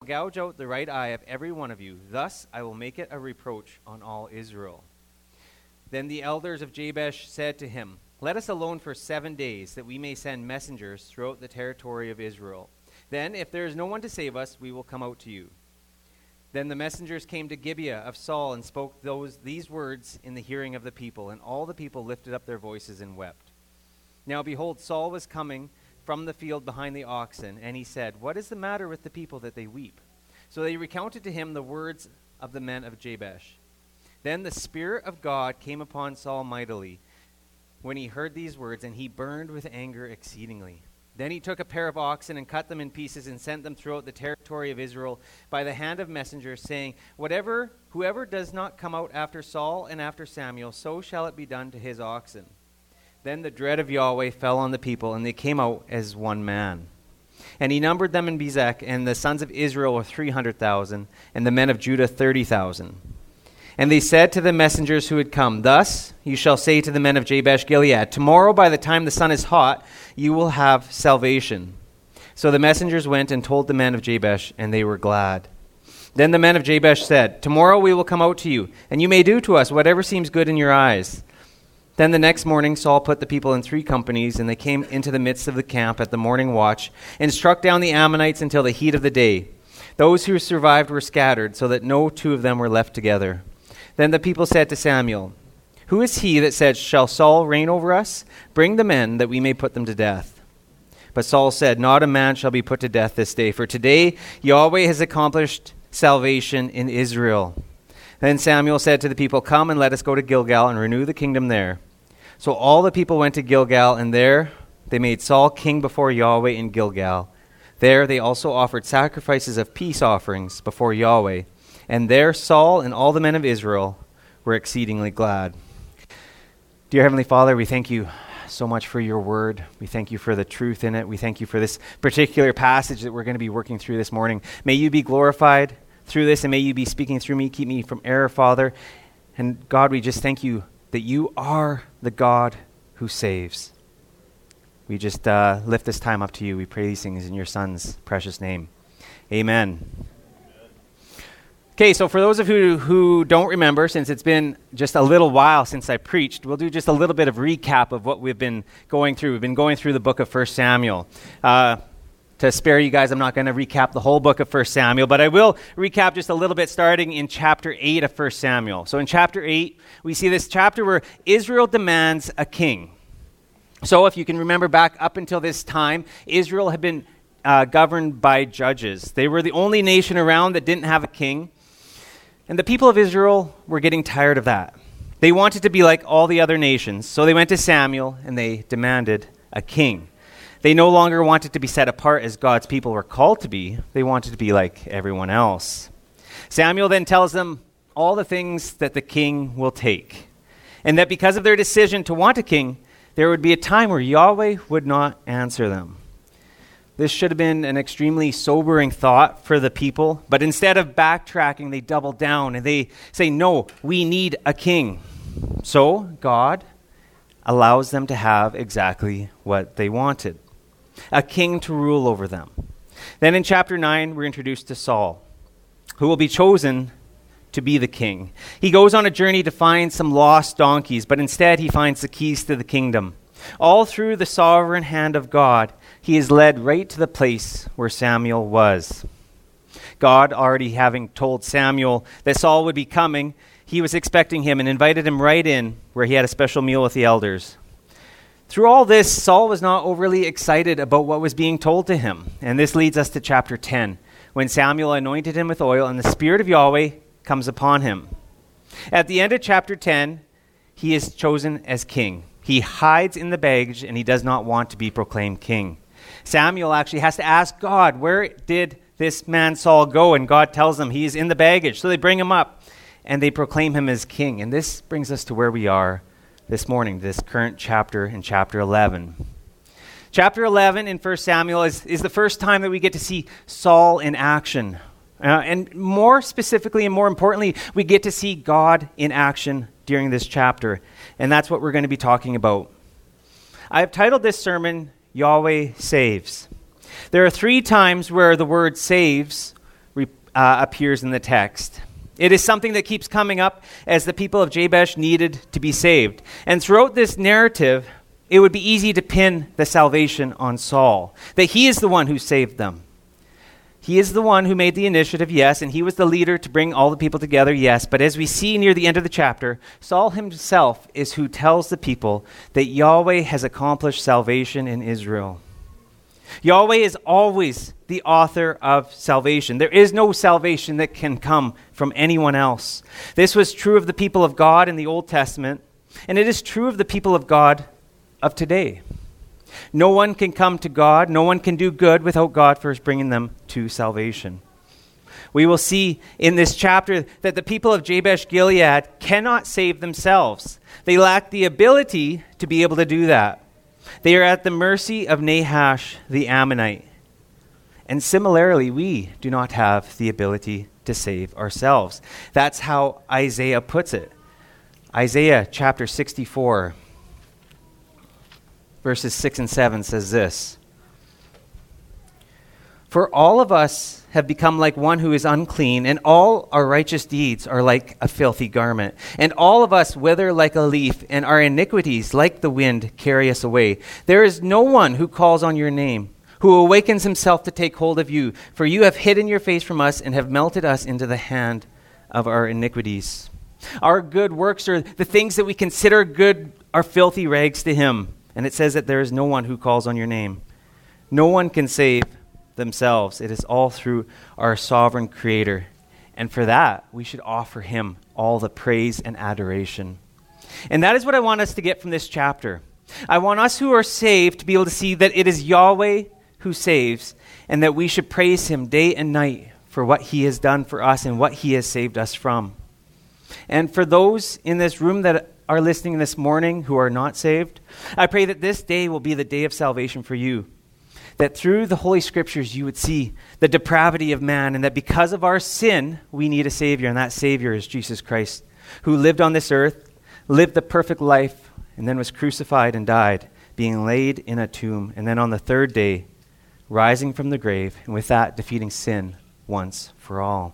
gouge out the right eye of every one of you. Thus I will make it a reproach on all Israel." Then the elders of Jabesh said to him, "Let us alone for 7 days, that we may send messengers throughout the territory of Israel. Then, if there is no one to save us, we will come out to you." Then the messengers came to Gibeah of Saul and spoke these words in the hearing of the people, and all the people lifted up their voices and wept. Now behold, Saul was coming from the field behind the oxen, and he said, "What is the matter with the people that they weep?" So they recounted to him the words of the men of Jabesh. Then the Spirit of God came upon Saul mightily when he heard these words, and he burned with anger exceedingly. Then he took a pair of oxen and cut them in pieces and sent them throughout the territory of Israel by the hand of messengers, saying, "Whoever does not come out after Saul and after Samuel, so shall it be done to his oxen." Then the dread of Yahweh fell on the people, and they came out as one man. And he numbered them in Bezek, and the sons of Israel were 300,000, and the men of Judah 30,000. And they said to the messengers who had come, "Thus you shall say to the men of Jabesh Gilead, tomorrow by the time the sun is hot, you will have salvation." So the messengers went and told the men of Jabesh, and they were glad. Then the men of Jabesh said, "Tomorrow we will come out to you, and you may do to us whatever seems good in your eyes." Then the next morning Saul put the people in 3 companies, and they came into the midst of the camp at the morning watch, and struck down the Ammonites until the heat of the day. Those who survived were scattered, so that no 2 of them were left together. Then the people said to Samuel, "Who is he that said, 'Shall Saul reign over us?' Bring the men, that we may put them to death." But Saul said, "Not a man shall be put to death this day, for today Yahweh has accomplished salvation in Israel." Then Samuel said to the people, "Come and let us go to Gilgal and renew the kingdom there." So all the people went to Gilgal, and there they made Saul king before Yahweh in Gilgal. There they also offered sacrifices of peace offerings before Yahweh. And there Saul and all the men of Israel were exceedingly glad. Dear Heavenly Father, we thank you so much for your word. We thank you for the truth in it. We thank you for this particular passage that we're going to be working through this morning. May you be glorified through this, and may you be speaking through me. Keep me from error, Father. And God, we just thank you that you are the God who saves. We just lift this time up to you. We pray these things in your Son's precious name. Amen. Okay, so for those of you who don't remember, since it's been just a little while since I preached, we'll do just a little bit of recap of what we've been going through. We've been going through the book of 1 Samuel. To spare you guys, I'm not going to recap the whole book of 1 Samuel, but I will recap just a little bit starting in chapter 8 of 1 Samuel. So in chapter 8, we see this chapter where Israel demands a king. So if you can remember back up until this time, Israel had been governed by judges. They were the only nation around that didn't have a king. And the people of Israel were getting tired of that. They wanted to be like all the other nations. So they went to Samuel and they demanded a king. They no longer wanted to be set apart as God's people were called to be. They wanted to be like everyone else. Samuel then tells them all the things that the king will take. And that because of their decision to want a king, there would be a time where Yahweh would not answer them. This should have been an extremely sobering thought for the people, but instead of backtracking, they double down and they say, "No, we need a king." So God allows them to have exactly what they wanted, a king to rule over them. Then in chapter 9, we're introduced to Saul, who will be chosen to be the king. He goes on a journey to find some lost donkeys, but instead he finds the keys to the kingdom. All through the sovereign hand of God, he is led right to the place where Samuel was. God, already having told Samuel that Saul would be coming, he was expecting him and invited him right in where he had a special meal with the elders. Through all this, Saul was not overly excited about what was being told to him. And this leads us to chapter 10, when Samuel anointed him with oil and the Spirit of Yahweh comes upon him. At the end of chapter 10, he is chosen as king. He hides in the baggage, and he does not want to be proclaimed king. Samuel actually has to ask God, where did this man Saul go? And God tells them he is in the baggage. So they bring him up, and they proclaim him as king. And this brings us to where we are this morning, this current chapter in chapter 11. Chapter 11 in 1 Samuel is the first time that we get to see Saul in action. And more specifically and more importantly, we get to see God in action during this chapter. And that's what we're going to be talking about. I have titled this sermon, Yahweh Saves. There are 3 times where the word saves appears in the text. It is something that keeps coming up as the people of Jabesh needed to be saved. And throughout this narrative, it would be easy to pin the salvation on Saul, that he is the one who saved them. He is the one who made the initiative, yes, and he was the leader to bring all the people together, yes. But as we see near the end of the chapter, Saul himself is who tells the people that Yahweh has accomplished salvation in Israel. Yahweh is always the author of salvation. There is no salvation that can come from anyone else. This was true of the people of God in the Old Testament, and it is true of the people of God of today. No one can come to God, no one can do good without God first bringing them to salvation. We will see in this chapter that the people of Jabesh Gilead cannot save themselves. They lack the ability to be able to do that. They are at the mercy of Nahash the Ammonite. And similarly, we do not have the ability to save ourselves. That's how Isaiah puts it. Isaiah chapter 64, verses 6 and 7 says this: "For all of us have become like one who is unclean, and all our righteous deeds are like a filthy garment. And all of us wither like a leaf, and our iniquities, like the wind, carry us away. There is no one who calls on your name, who awakens himself to take hold of you. For you have hidden your face from us and have melted us into the hand of our iniquities." Our good works, or the things that we consider good, are filthy rags to him. And it says that there is no one who calls on your name. No one can save themselves. It is all through our sovereign Creator. And for that, we should offer him all the praise and adoration. And that is what I want us to get from this chapter. I want us who are saved to be able to see that it is Yahweh who saves, and that we should praise him day and night for what he has done for us and what he has saved us from. And for those in this room that are listening this morning who are not saved, I pray that this day will be the day of salvation for you. That through the Holy Scriptures you would see the depravity of man, and that because of our sin, we need a Savior, and that Savior is Jesus Christ, who lived on this earth, lived the perfect life, and then was crucified and died, being laid in a tomb, and then on the third day, rising from the grave, and with that defeating sin once for all,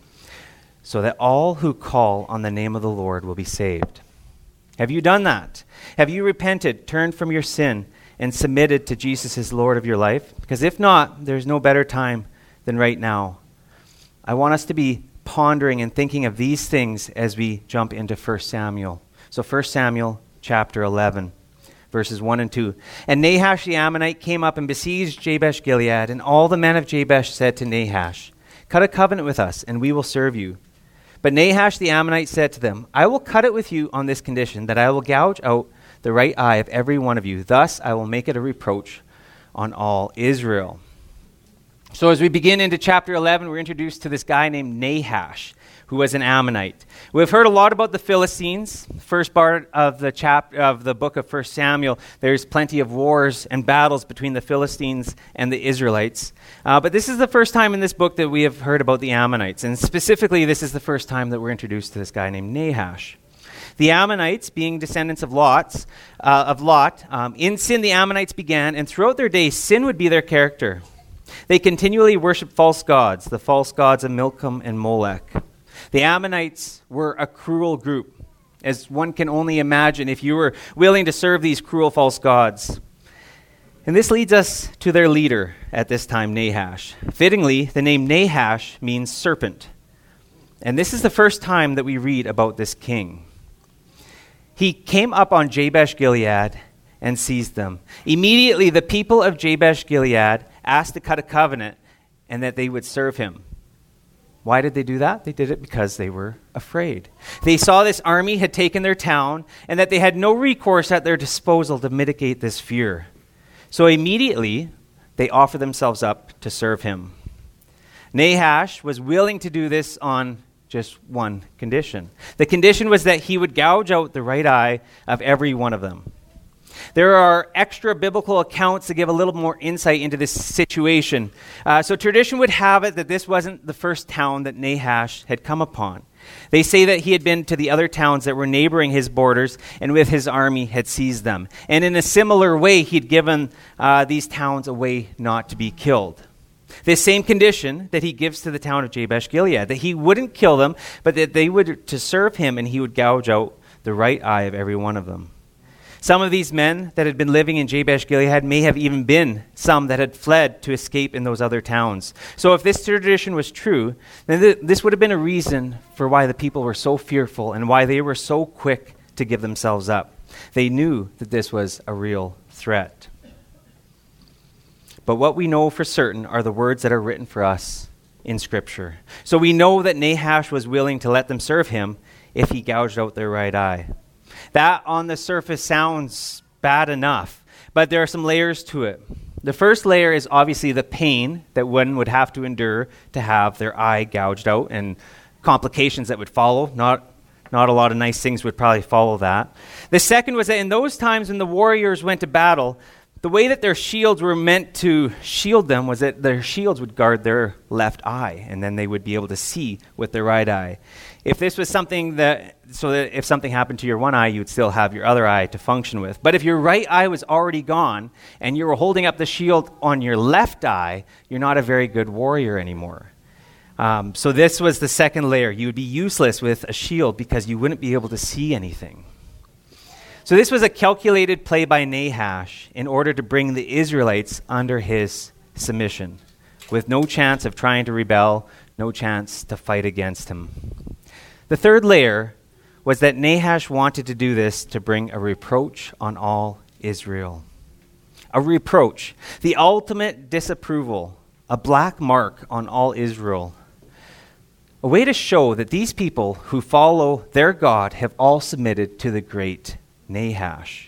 so that all who call on the name of the Lord will be saved. Have you done that? Have you repented, turned from your sin, and submitted to Jesus as Lord of your life? Because if not, there's no better time than right now. I want us to be pondering and thinking of these things as we jump into 1 Samuel. So 1 Samuel chapter 11, verses 1 and 2. "And Nahash the Ammonite came up and besieged Jabesh Gilead, and all the men of Jabesh said to Nahash, 'Cut a covenant with us, and we will serve you.' But Nahash the Ammonite said to them, 'I will cut it with you on this condition, that I will gouge out the right eye of every one of you. Thus I will make it a reproach on all Israel.'" So as we begin into chapter 11, we're introduced to this guy named Nahash, who was an Ammonite. We've heard a lot about the Philistines. First part of the book of 1 Samuel, there's plenty of wars and battles between the Philistines and the Israelites. But this is the first time in this book that we have heard about the Ammonites. And specifically, this is the first time that we're introduced to this guy named Nahash. The Ammonites, being descendants of Lot, in sin the Ammonites began, and throughout their days, sin would be their character. They continually worshiped false gods, the false gods of Milcom and Molech. The Ammonites were a cruel group, as one can only imagine if you were willing to serve these cruel false gods. And this leads us to their leader at this time, Nahash. Fittingly, the name Nahash means serpent. And this is the first time that we read about this king. He came up on Jabesh Gilead and seized them. Immediately, the people of Jabesh Gilead asked to cut a covenant and that they would serve him. Why did they do that? They did it because they were afraid. They saw this army had taken their town and that they had no recourse at their disposal to mitigate this fear. So immediately, they offered themselves up to serve him. Nahash was willing to do this on just one condition. The condition was that he would gouge out the right eye of every one of them. There are extra biblical accounts that give a little more insight into this situation. So tradition would have it that this wasn't the first town that Nahash had come upon. They say that he had been to the other towns that were neighboring his borders and with his army had seized them. And in a similar way, he'd given these towns a way not to be killed. This same condition that he gives to the town of Jabesh Gilead, that he wouldn't kill them, but that they would to serve him, and he would gouge out the right eye of every one of them. Some of these men that had been living in Jabesh Gilead may have even been some that had fled to escape in those other towns. So if this tradition was true, then this would have been a reason for why the people were so fearful and why they were so quick to give themselves up. They knew that this was a real threat. But what we know for certain are the words that are written for us in Scripture. So we know that Nahash was willing to let them serve him if he gouged out their right eye. That on the surface sounds bad enough, but there are some layers to it. The first layer is obviously the pain that one would have to endure to have their eye gouged out and complications that would follow. Not a lot of nice things would probably follow that. The second was that in those times when the warriors went to battle, the way that their shields were meant to shield them was that their shields would guard their left eye, and then they would be able to see with their right eye. If this was something that if something happened to your one eye, you would still have your other eye to function with. But if your right eye was already gone and you were holding up the shield on your left eye, you're not a very good warrior anymore. So this was the second layer. You would be useless with a shield because you wouldn't be able to see anything. So this was a calculated play by Nahash in order to bring the Israelites under his submission, with no chance of trying to rebel, no chance to fight against him. The third layer was that Nahash wanted to do this to bring a reproach on all Israel. A reproach, the ultimate disapproval, a black mark on all Israel. A way to show that these people who follow their God have all submitted to the great Nahash.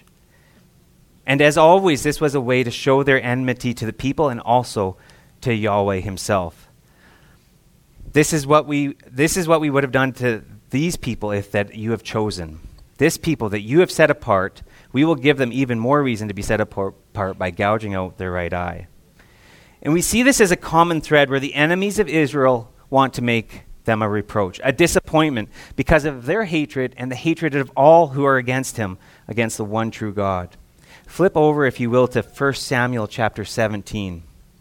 And as always, this was a way to show their enmity to the people and also to Yahweh himself. This is what we would have done to these people if that you have chosen. This people that you have set apart, we will give them even more reason to be set apart by gouging out their right eye. And we see this as a common thread where the enemies of Israel want to make them a reproach, a disappointment because of their hatred and the hatred of all who are against him, against the one true God. Flip over, if you will, to 1 Samuel chapter 17.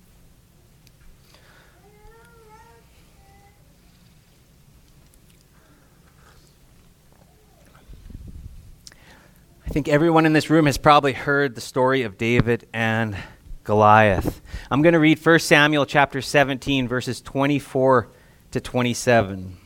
I think everyone in this room has probably heard the story of David and Goliath. I'm going to read 1 Samuel chapter 17, verses 24 to 27.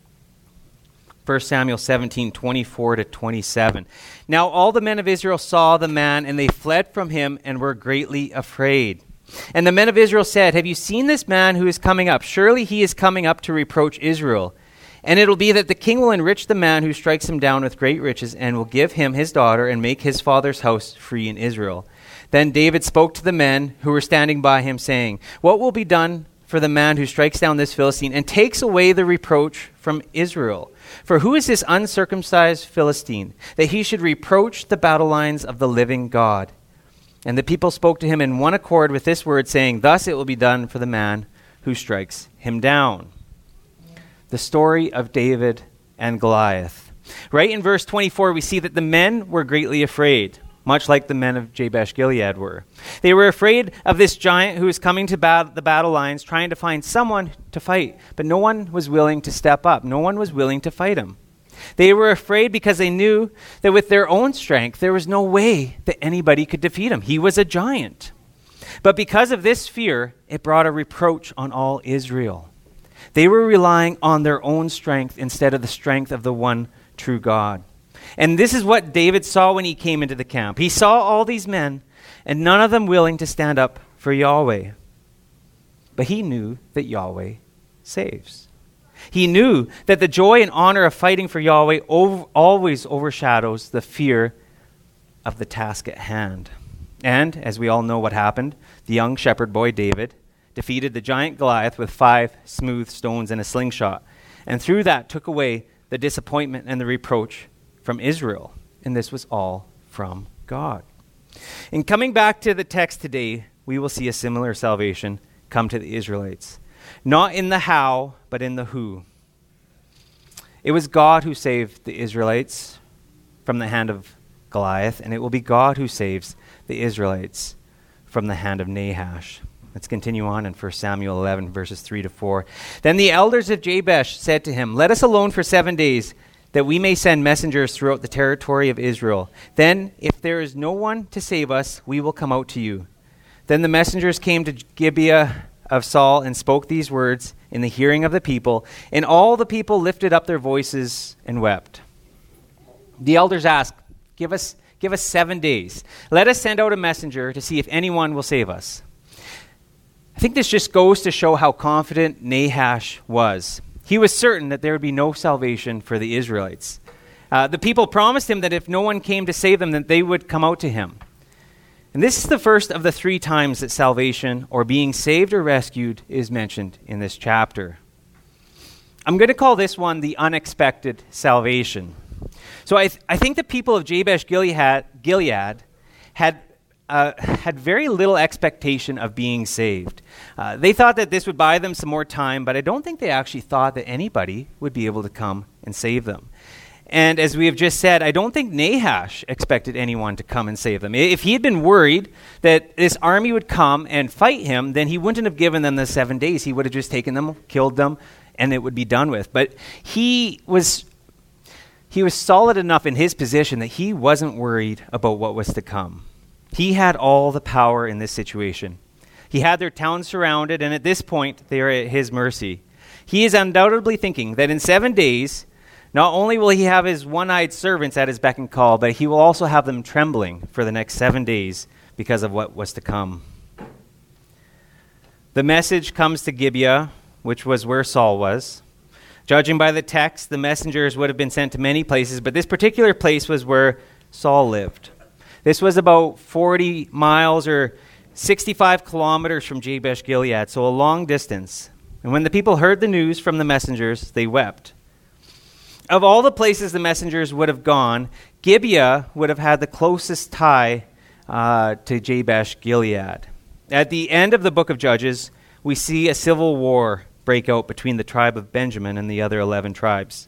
1 Samuel 17, 24 to 27. Now all the men of Israel saw the man, and they fled from him and were greatly afraid. And the men of Israel said, "Have you seen this man who is coming up? Surely he is coming up to reproach Israel. And it'll be that the king will enrich the man who strikes him down with great riches and will give him his daughter and make his father's house free in Israel." Then David spoke to the men who were standing by him, saying, "What will be done for the man who strikes down this Philistine and takes away the reproach from Israel? For who is this uncircumcised Philistine, that he should reproach the battle lines of the living God?" And the people spoke to him in one accord with this word, saying, "Thus it will be done for the man who strikes him down." The story of David and Goliath. Right in verse 24, we see that the men were greatly afraid, much like the men of Jabesh Gilead were. They were afraid of this giant who was coming to the battle lines, trying to find someone to fight, but no one was willing to step up. No one was willing to fight him. They were afraid because they knew that with their own strength, there was no way that anybody could defeat him. He was a giant. But because of this fear, it brought a reproach on all Israel. They were relying on their own strength instead of the strength of the one true God. And this is what David saw when he came into the camp. He saw all these men, and none of them willing to stand up for Yahweh. But he knew that Yahweh saves. He knew that the joy and honor of fighting for Yahweh always overshadows the fear of the task at hand. And, as we all know what happened, the young shepherd boy David defeated the giant Goliath with 5 smooth stones and a slingshot, and through that took away the disappointment and the reproach from Israel. And this was all from God. In coming back to the text today, we will see a similar salvation come to the Israelites. Not in the how, but in the who. It was God who saved the Israelites from the hand of Goliath, and it will be God who saves the Israelites from the hand of Nahash. Let's continue on in 1 Samuel 11, verses 3 to 4. Then the elders of Jabesh said to him, "Let us alone for 7 days, that we may send messengers throughout the territory of Israel. Then, if there is no one to save us, we will come out to you." Then the messengers came to Gibeah of Saul and spoke these words in the hearing of the people, and all the people lifted up their voices and wept. The elders asked, Give us 7 days. Let us send out a messenger to see if anyone will save us." I think this just goes to show how confident Nahash was. He was certain that there would be no salvation for the Israelites. The people promised him that if no one came to save them, that they would come out to him. And this is the first of the 3 times that salvation, or being saved or rescued, is mentioned in this chapter. I'm going to call this one the unexpected salvation. So I think the people of Jabesh Gilead had very little expectation of being saved. They thought that this would buy them some more time, but I don't think they actually thought that anybody would be able to come and save them. And as we have just said, I don't think Nahash expected anyone to come and save them. If he had been worried that this army would come and fight him, then he wouldn't have given them the 7 days. He would have just taken them, killed them, and it would be done with. But he was solid enough in his position that he wasn't worried about what was to come. He had all the power in this situation. He had their town surrounded, and at this point, they are at his mercy. He is undoubtedly thinking that in 7 days, not only will he have his one-eyed servants at his beck and call, but he will also have them trembling for the next 7 days because of what was to come. The message comes to Gibeah, which was where Saul was. Judging by the text, the messengers would have been sent to many places, but this particular place was where Saul lived. This was about 40 miles or 65 kilometers from Jabesh Gilead, so a long distance. And when the people heard the news from the messengers, they wept. Of all the places the messengers would have gone, Gibeah would have had the closest tie to Jabesh Gilead. At the end of the book of Judges, we see a civil war break out between the tribe of Benjamin and the other 11 tribes.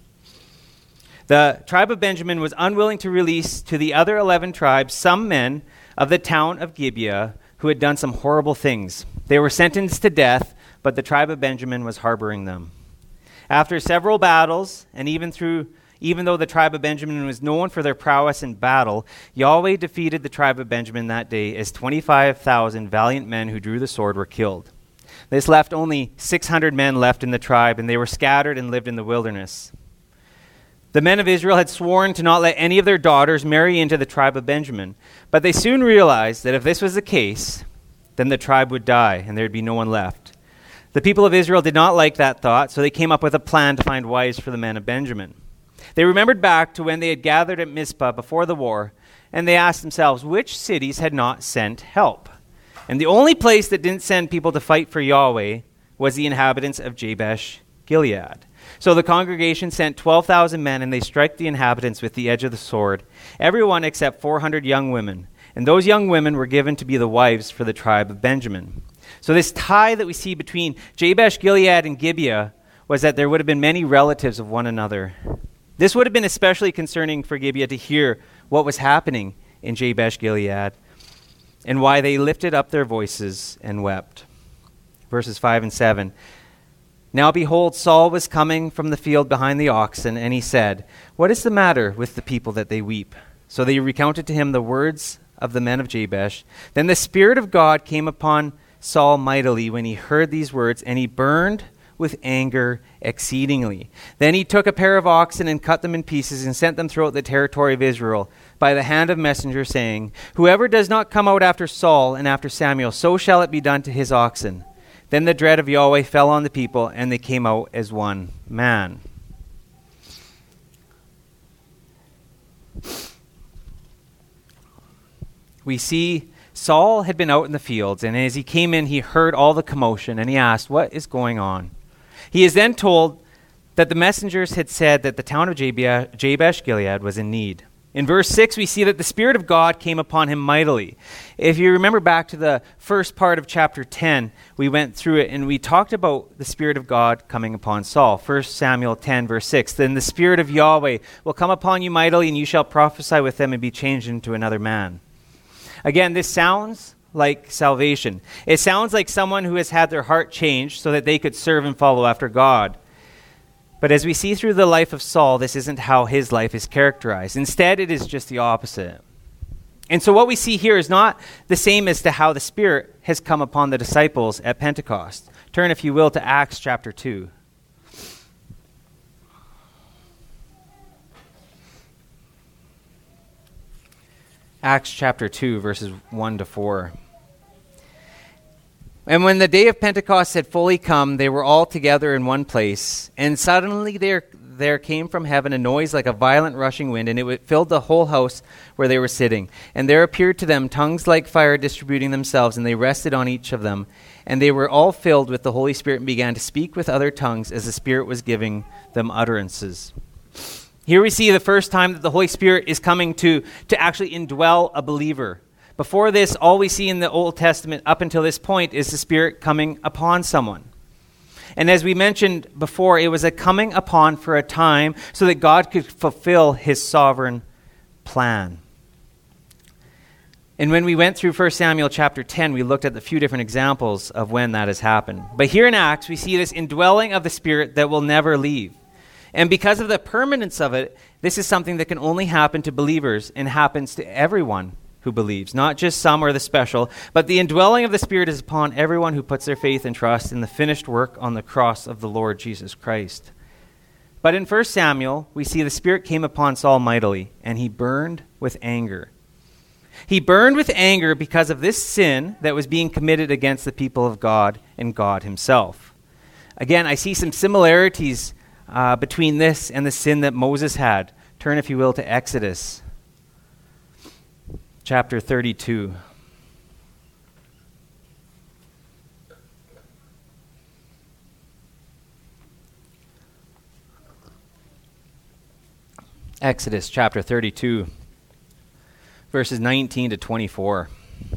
The tribe of Benjamin was unwilling to release to the other 11 tribes some men of the town of Gibeah who had done some horrible things. They were sentenced to death, but the tribe of Benjamin was harboring them. After several battles, and even though the tribe of Benjamin was known for their prowess in battle, Yahweh defeated the tribe of Benjamin that day as 25,000 valiant men who drew the sword were killed. This left only 600 men left in the tribe, and they were scattered and lived in the wilderness. The men of Israel had sworn to not let any of their daughters marry into the tribe of Benjamin, but they soon realized that if this was the case, then the tribe would die and there would be no one left. The people of Israel did not like that thought, so they came up with a plan to find wives for the men of Benjamin. They remembered back to when they had gathered at Mizpah before the war, and they asked themselves which cities had not sent help. And the only place that didn't send people to fight for Yahweh was the inhabitants of Jabesh Gilead. So the congregation sent 12,000 men, and they struck the inhabitants with the edge of the sword, everyone except 400 young women. And those young women were given to be the wives for the tribe of Benjamin. So this tie that we see between Jabesh Gilead and Gibeah was that there would have been many relatives of one another. This would have been especially concerning for Gibeah to hear what was happening in Jabesh Gilead and why they lifted up their voices and wept. Verses 5 and 7. Now behold, Saul was coming from the field behind the oxen, and he said, "What is the matter with the people that they weep?" So they recounted to him the words of the men of Jabesh. Then the Spirit of God came upon Saul mightily when he heard these words, and he burned with anger exceedingly. Then he took a pair of oxen and cut them in pieces and sent them throughout the territory of Israel by the hand of messengers, saying, "Whoever does not come out after Saul and after Samuel, so shall it be done to his oxen." Then the dread of Yahweh fell on the people, and they came out as one man. We see Saul had been out in the fields, and as he came in, he heard all the commotion, and he asked, "What is going on?" He is then told that the messengers had said that the town of Jabesh Gilead was in need. In verse 6, we see that the Spirit of God came upon him mightily. If you remember back to the first part of chapter 10, we went through it, and we talked about the Spirit of God coming upon Saul. 1 Samuel 10, verse 6, "Then the Spirit of Yahweh will come upon you mightily, and you shall prophesy with them and be changed into another man." Again, this sounds like salvation. It sounds like someone who has had their heart changed so that they could serve and follow after God. But as we see through the life of Saul, this isn't how his life is characterized. Instead, it is just the opposite. And so what we see here is not the same as to how the Spirit has come upon the disciples at Pentecost. Turn, if you will, to Acts chapter 2. Acts chapter 2, verses 1 to 4. And when the day of Pentecost had fully come, they were all together in one place. And suddenly there came from heaven a noise like a violent rushing wind, and it filled the whole house where they were sitting. And there appeared to them tongues like fire distributing themselves, and they rested on each of them. And they were all filled with the Holy Spirit and began to speak with other tongues as the Spirit was giving them utterances. Here we see the first time that the Holy Spirit is coming to actually indwell a believer. Before this, all we see in the Old Testament up until this point is the Spirit coming upon someone. And as we mentioned before, it was a coming upon for a time so that God could fulfill his sovereign plan. And when we went through 1 Samuel chapter 10, we looked at a few different examples of when that has happened. But here in Acts, we see this indwelling of the Spirit that will never leave. And because of the permanence of it, this is something that can only happen to believers and happens to everyone who believes, not just some or the special, but the indwelling of the Spirit is upon everyone who puts their faith and trust in the finished work on the cross of the Lord Jesus Christ. But in 1 Samuel, we see the Spirit came upon Saul mightily, and he burned with anger. He burned with anger because of this sin that was being committed against the people of God and God himself. Again, I see some similarities between this and the sin that Moses had. Turn, if you will, to Exodus chapter 32. Exodus chapter 32, verses 19 to 24.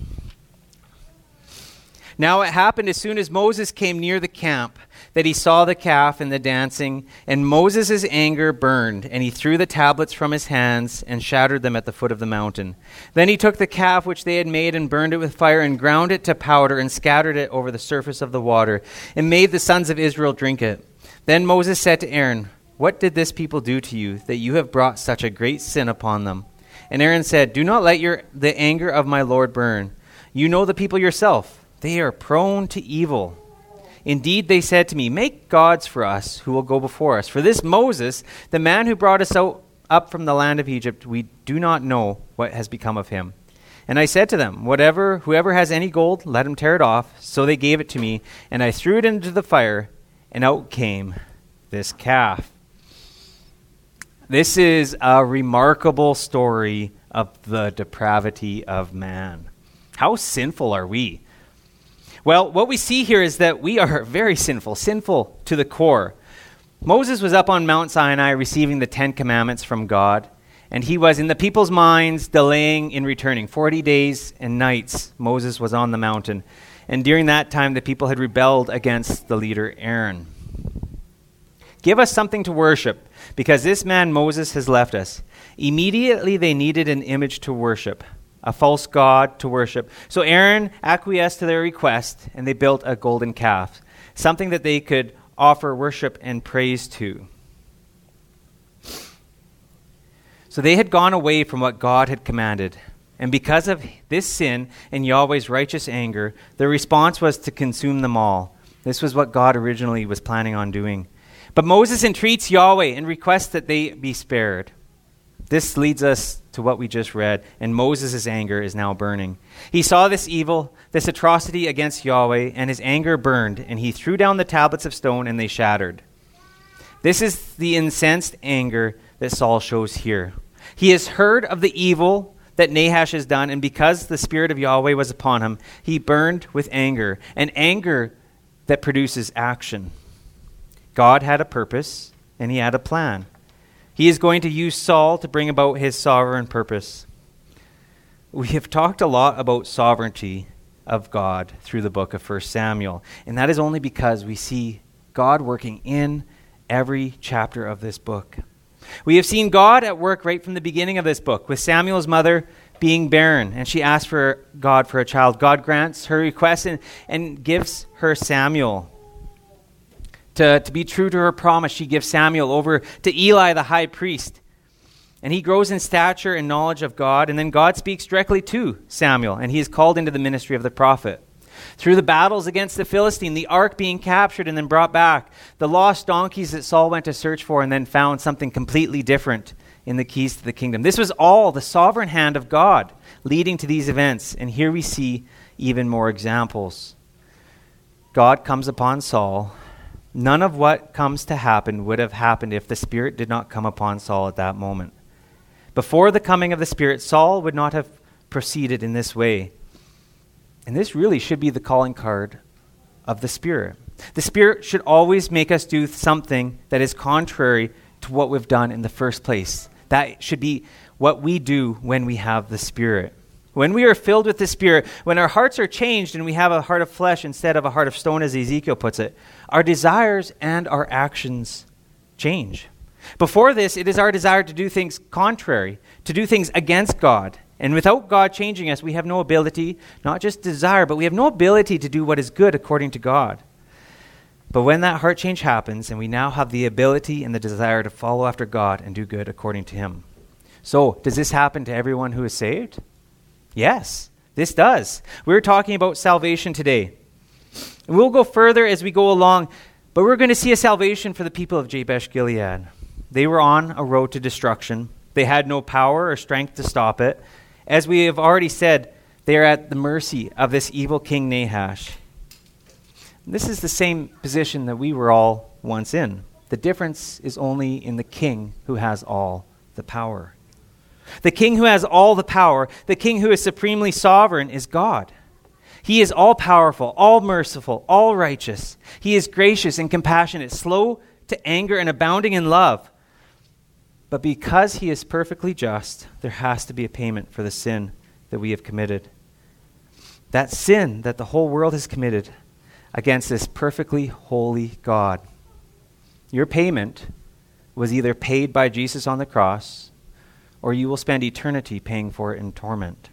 Now it happened as soon as Moses came near the camp that he saw the calf and the dancing, and Moses' anger burned, and he threw the tablets from his hands and shattered them at the foot of the mountain. Then he took the calf which they had made and burned it with fire and ground it to powder and scattered it over the surface of the water and made the sons of Israel drink it. Then Moses said to Aaron, "What did this people do to you, that you have brought such a great sin upon them?" And Aaron said, "Do not let the anger of my Lord burn. You know the people yourself. They are prone to evil. Indeed, they said to me, 'Make gods for us who will go before us.' For this Moses, the man who brought us up from the land of Egypt, we do not know what has become of him. And I said to them, whoever has any gold, let him tear it off. So they gave it to me, and I threw it into the fire, and out came this calf." This is a remarkable story of the depravity of man. How sinful are we? Well, what we see here is that we are very sinful to the core. Moses was up on Mount Sinai receiving the 10 Commandments from God, and he was in the people's minds delaying in returning. 40 days and nights Moses was on the mountain, and during that time the people had rebelled against the leader Aaron. "Give us something to worship, because this man Moses has left us." Immediately they needed an image to worship, a false god to worship. So Aaron acquiesced to their request, and they built a golden calf, something that they could offer worship and praise to. So they had gone away from what God had commanded. And because of this sin and Yahweh's righteous anger, the response was to consume them all. This was what God originally was planning on doing. But Moses entreats Yahweh and requests that they be spared. This leads us to what we just read, and Moses' anger is now burning. He saw this evil, this atrocity against Yahweh, and his anger burned, and he threw down the tablets of stone, and they shattered. This is the incensed anger that Saul shows here. He has heard of the evil that Nahash has done, and because the Spirit of Yahweh was upon him, he burned with anger, an anger that produces action. God had a purpose, and he had a plan. He is going to use Saul to bring about his sovereign purpose. We have talked a lot about sovereignty of God through the book of 1 Samuel, and that is only because we see God working in every chapter of this book. We have seen God at work right from the beginning of this book with Samuel's mother being barren, and she asks for God for a child. God grants her request and gives her Samuel. To be true to her promise, she gives Samuel over to Eli, the high priest. And he grows in stature and knowledge of God, and then God speaks directly to Samuel, and he is called into the ministry of the prophet. Through the battles against the Philistine, the ark being captured and then brought back, the lost donkeys that Saul went to search for and then found something completely different in the keys to the kingdom. This was all the sovereign hand of God leading to these events, and here we see even more examples. God comes upon Saul. None of what comes to happen would have happened if the Spirit did not come upon Saul at that moment. Before the coming of the Spirit, Saul would not have proceeded in this way. And this really should be the calling card of the Spirit. The Spirit should always make us do something that is contrary to what we've done in the first place. That should be what we do when we have the Spirit. When we are filled with the Spirit, when our hearts are changed and we have a heart of flesh instead of a heart of stone, as Ezekiel puts it, our desires and our actions change. Before this, it is our desire to do things contrary, to do things against God. And without God changing us, we have no ability, not just desire, but we have no ability to do what is good according to God. But when that heart change happens, and we now have the ability and the desire to follow after God and do good according to Him. So, does this happen to everyone who is saved? Yes, this does. We're talking about salvation today. And we'll go further as we go along, but we're going to see a salvation for the people of Jabesh Gilead. They were on a road to destruction. They had no power or strength to stop it. As we have already said, they are at the mercy of this evil king Nahash. This is the same position that we were all once in. The difference is only in the king who has all the power. The king who has all the power, the king who is supremely sovereign, is God. He is all-powerful, all-merciful, all-righteous. He is gracious and compassionate, slow to anger and abounding in love. But because he is perfectly just, there has to be a payment for the sin that we have committed. That sin that the whole world has committed against this perfectly holy God. Your payment was either paid by Jesus on the cross, or you will spend eternity paying for it in torment.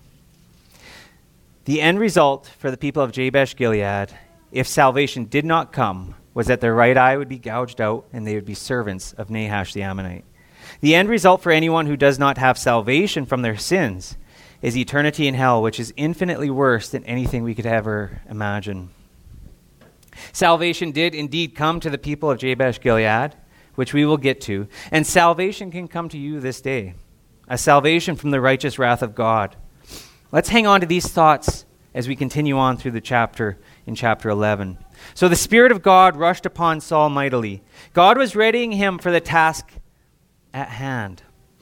The end result for the people of Jabesh Gilead, if salvation did not come, was that their right eye would be gouged out and they would be servants of Nahash the Ammonite. The end result for anyone who does not have salvation from their sins is eternity in hell, which is infinitely worse than anything we could ever imagine. Salvation did indeed come to the people of Jabesh Gilead, which we will get to, and salvation can come to you this day, a salvation from the righteous wrath of God. Let's hang on to these thoughts as we continue on through the chapter in chapter 11. So the Spirit of God rushed upon Saul mightily. God was readying him for the task at hand.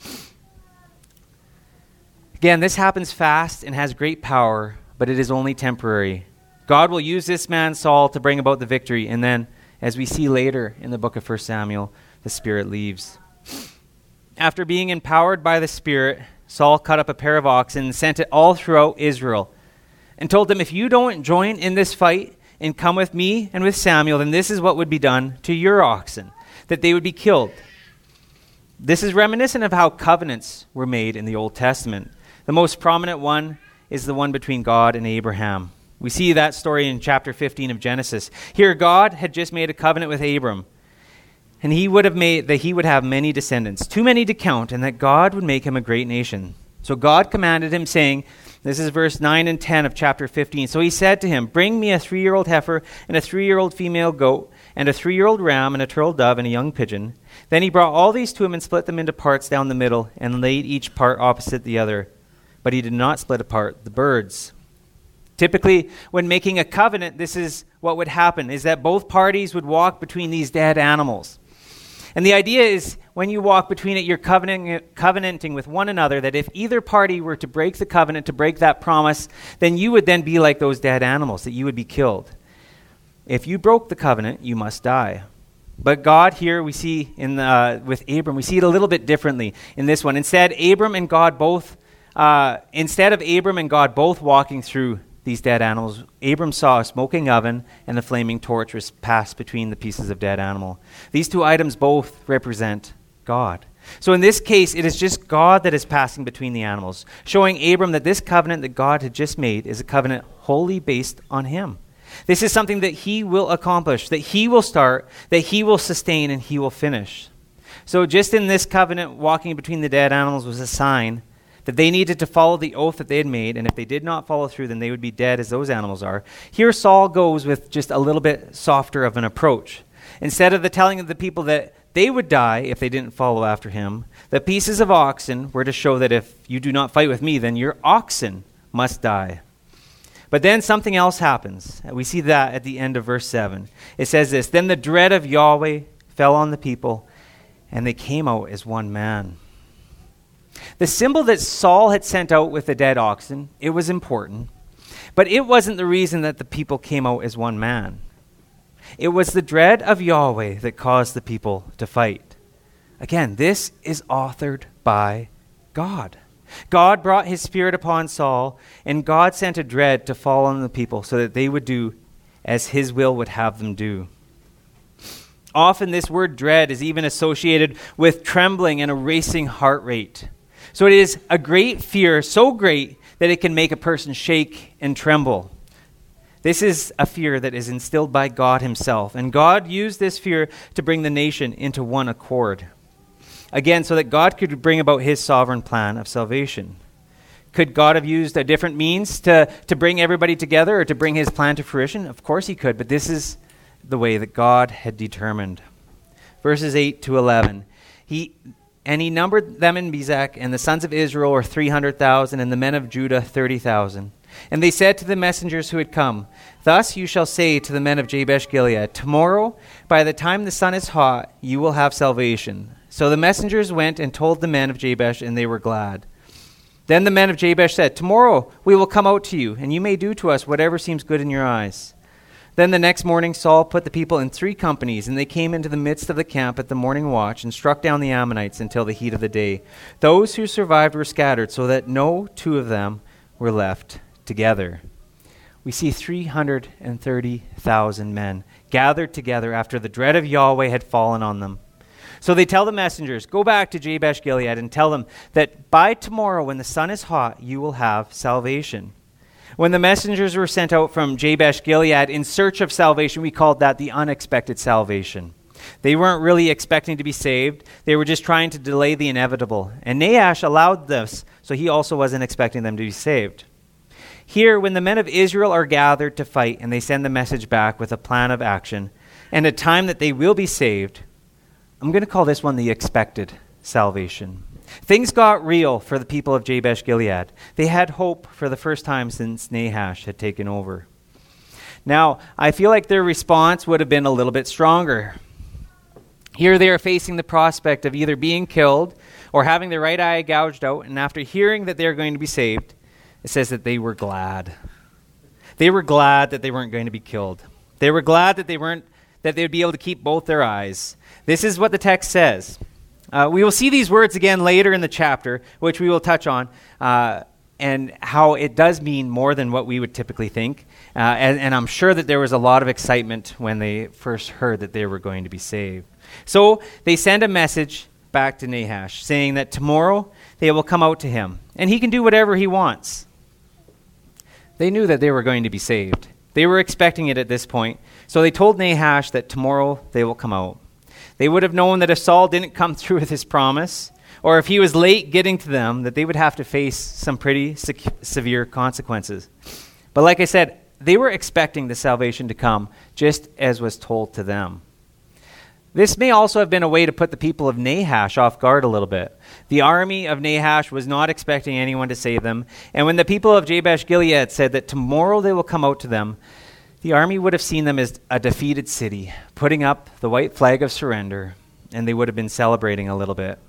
Again, this happens fast and has great power, but it is only temporary. God will use this man, Saul, to bring about the victory, and then, as we see later in the book of 1 Samuel, the Spirit leaves. After being empowered by the Spirit, Saul cut up a pair of oxen and sent it all throughout Israel and told them, if you don't join in this fight and come with me and with Samuel, then this is what would be done to your oxen, that they would be killed. This is reminiscent of how covenants were made in the Old Testament. The most prominent one is the one between God and Abraham. We see that story in chapter 15 of Genesis. Here, God had just made a covenant with Abram, and he would have many descendants, too many to count, and that God would make him a great nation. So God commanded him, saying, this is verse 9 and 10 of chapter 15. So he said to him, bring me a 3-year-old heifer and a 3-year-old female goat and a 3-year-old ram and a turtle dove and a young pigeon. Then he brought all these to him and split them into parts down the middle and laid each part opposite the other. But he did not split apart the birds. Typically, when making a covenant, this is what would happen, is that both parties would walk between these dead animals. And the idea is, when you walk between it, you're covenanting with one another, that if either party were to break the covenant, to break that promise, then you would then be like those dead animals, that you would be killed. If you broke the covenant, you must die. But God here, we see with Abram, we see it a little bit differently in this one. Instead of Abram and God both walking through these dead animals, Abram saw a smoking oven and a flaming torch was passed between the pieces of dead animal. These two items both represent God. So in this case, it is just God that is passing between the animals, showing Abram that this covenant that God had just made is a covenant wholly based on him. This is something that he will accomplish, that he will start, that he will sustain, and he will finish. So just in this covenant, walking between the dead animals was a sign that they needed to follow the oath that they had made, and if they did not follow through, then they would be dead as those animals are. Here Saul goes with just a little bit softer of an approach. Instead of the telling of the people that they would die if they didn't follow after him, the pieces of oxen were to show that if you do not fight with me, then your oxen must die. But then something else happens. We see that at the end of verse 7. It says this, "Then the dread of Yahweh fell on the people, and they came out as one man." The symbol that Saul had sent out with the dead oxen, it was important, but it wasn't the reason that the people came out as one man. It was the dread of Yahweh that caused the people to fight. Again, this is authored by God. God brought his spirit upon Saul, and God sent a dread to fall on the people so that they would do as his will would have them do. Often this word dread is even associated with trembling and a racing heart rate. So it is a great fear, so great that it can make a person shake and tremble. This is a fear that is instilled by God himself, and God used this fear to bring the nation into one accord. Again, so that God could bring about his sovereign plan of salvation. Could God have used a different means to bring everybody together or to bring his plan to fruition? Of course he could, but this is the way that God had determined. Verses 8 to 11. He numbered them in Bezek, and the sons of Israel were 300,000, and the men of Judah 30,000. And they said to the messengers who had come, "Thus you shall say to the men of Jabesh Gilead, tomorrow, by the time the sun is hot, you will have salvation." So the messengers went and told the men of Jabesh, and they were glad. Then the men of Jabesh said, "Tomorrow we will come out to you, and you may do to us whatever seems good in your eyes." Then the next morning Saul put the people in 3 companies, and they came into the midst of the camp at the morning watch and struck down the Ammonites until the heat of the day. Those who survived were scattered, so that no 2 of them were left together. We see 330,000 men gathered together after the dread of Yahweh had fallen on them. So they tell the messengers, "Go back to Jabesh Gilead and tell them that by tomorrow when the sun is hot, you will have salvation." When the messengers were sent out from Jabesh Gilead in search of salvation, we called that the unexpected salvation. They weren't really expecting to be saved. They were just trying to delay the inevitable. And Nahash allowed this, so he also wasn't expecting them to be saved. Here, when the men of Israel are gathered to fight and they send the message back with a plan of action and a time that they will be saved, I'm going to call this one the expected salvation. Things got real for the people of Jabesh Gilead. They had hope for the first time since Nahash had taken over. Now, I feel like their response would have been a little bit stronger. Here they are facing the prospect of either being killed or having their right eye gouged out, and after hearing that they're going to be saved, it says that they were glad. They were glad that they weren't going to be killed. They were glad that they would be able to keep both their eyes. This is what the text says. We will see these words again later in the chapter, which we will touch on, and how it does mean more than what we would typically think. And I'm sure that there was a lot of excitement when they first heard that they were going to be saved. So they send a message back to Nahash, saying that tomorrow they will come out to him, and he can do whatever he wants. They knew that they were going to be saved. They were expecting it at this point. So they told Nahash that tomorrow they will come out. They would have known that if Saul didn't come through with his promise, or if he was late getting to them, that they would have to face some pretty severe consequences. But like I said, they were expecting the salvation to come, just as was told to them. This may also have been a way to put the people of Nahash off guard a little bit. The army of Nahash was not expecting anyone to save them, and when the people of Jabesh Gilead said that tomorrow they will come out to them, the army would have seen them as a defeated city, putting up the white flag of surrender, and they would have been celebrating a little bit.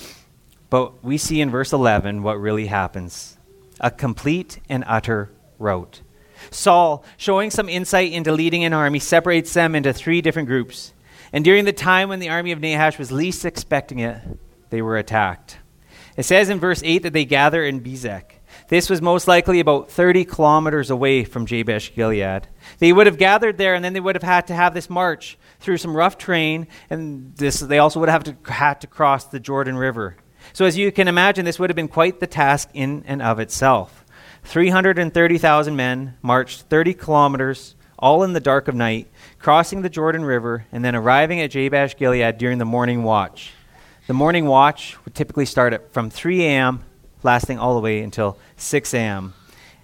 But we see in verse 11 what really happens. A complete and utter rout. Saul, showing some insight into leading an army, separates them into 3 different groups. And during the time when the army of Nahash was least expecting it, they were attacked. It says in verse 8 that they gather in Bezek. This was most likely about 30 kilometers away from Jabesh Gilead. They would have gathered there, and then they would have had to have this march through some rough terrain, and they also would have had to cross the Jordan River. So as you can imagine, this would have been quite the task in and of itself. 330,000 men marched 30 kilometers, all in the dark of night, crossing the Jordan River, and then arriving at Jabesh Gilead during the morning watch. The morning watch would typically start from 3 a.m., lasting all the way until 6 a.m.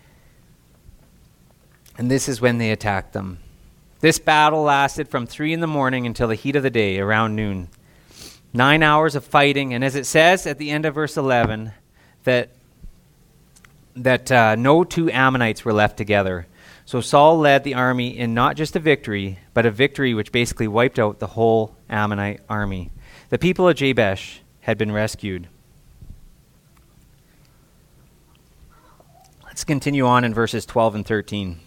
And this is when they attacked them. This battle lasted from 3 in the morning until the heat of the day, around noon. 9 hours of fighting, and as it says at the end of verse 11, that no two Ammonites were left together. So Saul led the army in not just a victory, but a victory which basically wiped out the whole Ammonite army. The people of Jabesh had been rescued. Let's continue on in verses 12 and 13.